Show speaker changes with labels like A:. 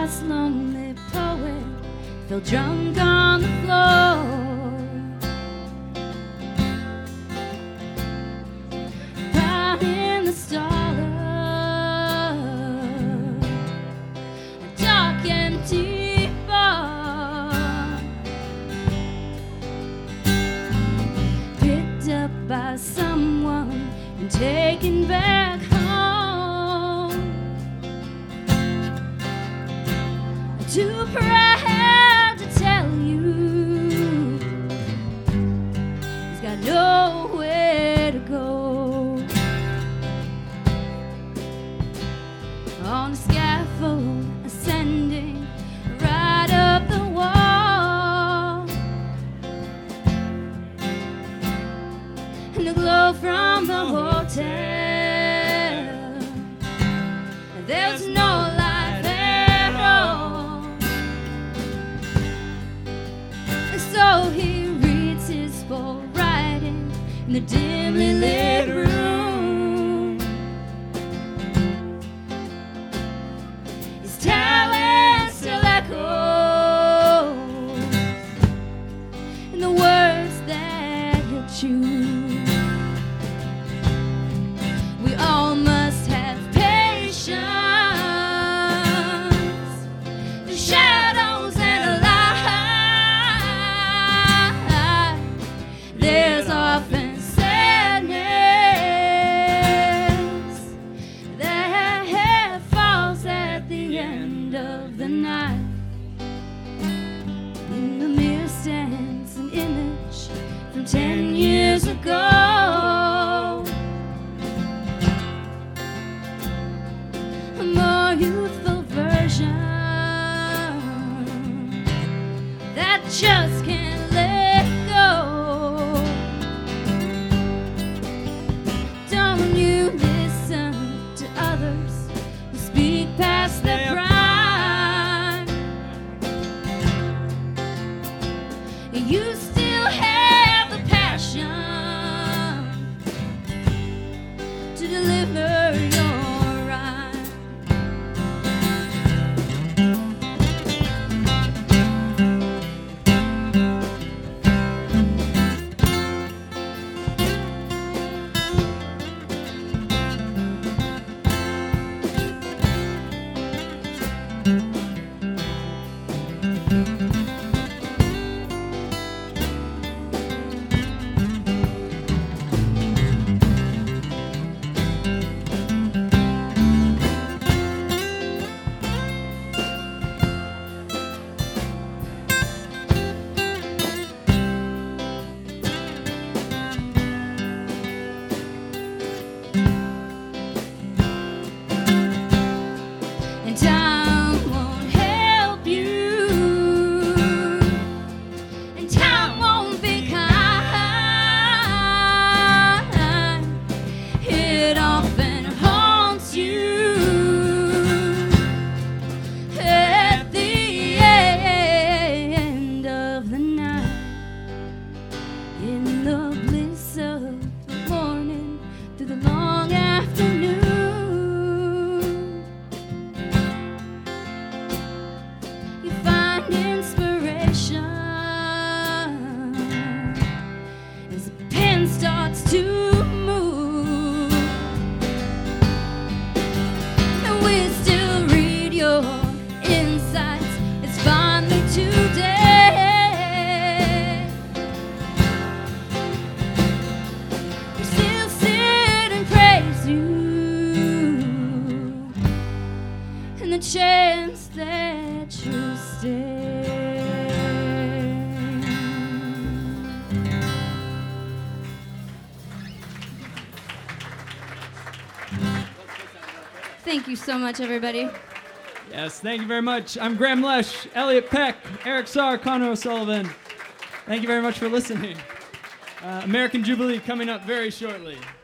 A: lost, lonely poet fell drunk on the floor. Right in the stall of a dark, empty bar, picked up by someone and taken back home. Too proud to tell you he's got nowhere to go. On the scaffold, ascending right up the wall, and the glow from the hotel, there's no light at all. And so he reads his full writing in the dimly lit room. His talent still echoes in the words that he'll choose. We all must have patience, the shadows and the light. There's often sadness that falls at the end of the night. In the mirror stands an image from 10 years ago. A more youthful version that just can't let go. Don't you listen to others who speak past their prime. You still have the passion to deliver your rhyme. And time won't help you, and time won't be kind. It often haunts you at the end of the night. In the bliss of the morning, through the long afternoon, you find inspiration as the pen starts to move. And we still read your insights as fondly today. We still sit and praise you, and the chance that you'll stay. Thank you so much, everybody.
B: Yes, thank you very much. I'm Graham Lesh, Elliot Peck, Eric Sarr, Connor O'Sullivan. Thank you very much for listening. American Jubilee coming up very shortly.